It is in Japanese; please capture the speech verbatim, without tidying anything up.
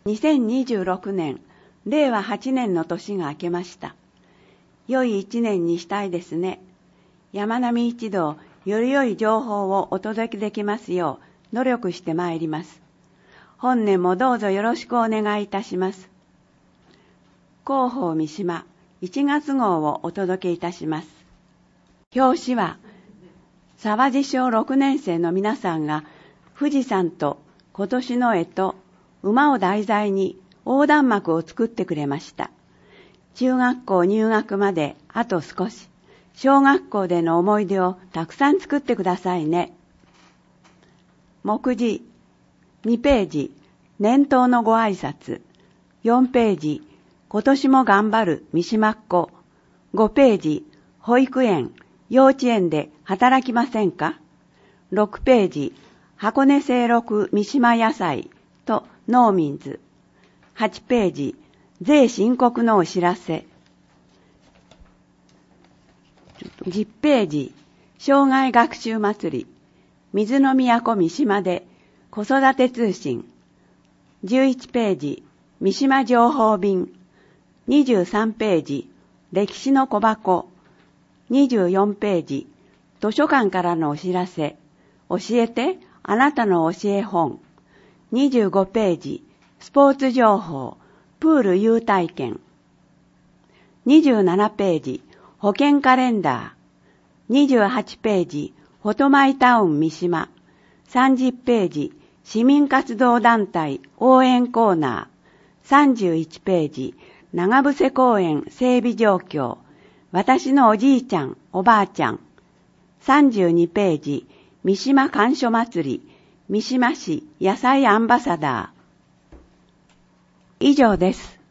にせんにじゅうろくねん、れいわはちねんの年が明けました。良い一年にしたいですね。山並一同、より良い情報をお届けできますよう努力してまいります。本年もどうぞよろしくお願いいたします。広報三島いちがつ号をお届けいたします。表紙は、沢地小ろくねん生の皆さんが富士山と今年の干支、馬を題材に横断幕を作ってくれました。中学校入学まであと少し、小学校での思い出をたくさん作ってくださいね。目次、にページ、年頭のご挨拶、よんページ、今年も頑張る三島っ子、ごページ、保育園、幼稚園で働きませんか？ろくページ、箱根清六三島野菜と農民図。はちページ、税申告のお知らせ。じゅっページ、障害学習祭り、水の都三島で子育て通信。じゅういちページ、三島情報便。にじゅうさんページ、歴史の小箱。にじゅうよんページ、図書館からのお知らせ。教えて、あなたの教え本。にじゅうごページ、スポーツ情報、プール優待券。にじゅうななページ、保険カレンダー。にじゅうはちページ、フォトマイタウン三島。さんじゅうページ、市民活動団体応援コーナー。さんじゅういちページ、長伏公園整備状況。私のおじいちゃん、おばあちゃん。さんじゅうにページ、三島甘書祭り、三島市野菜アンバサダー。以上です。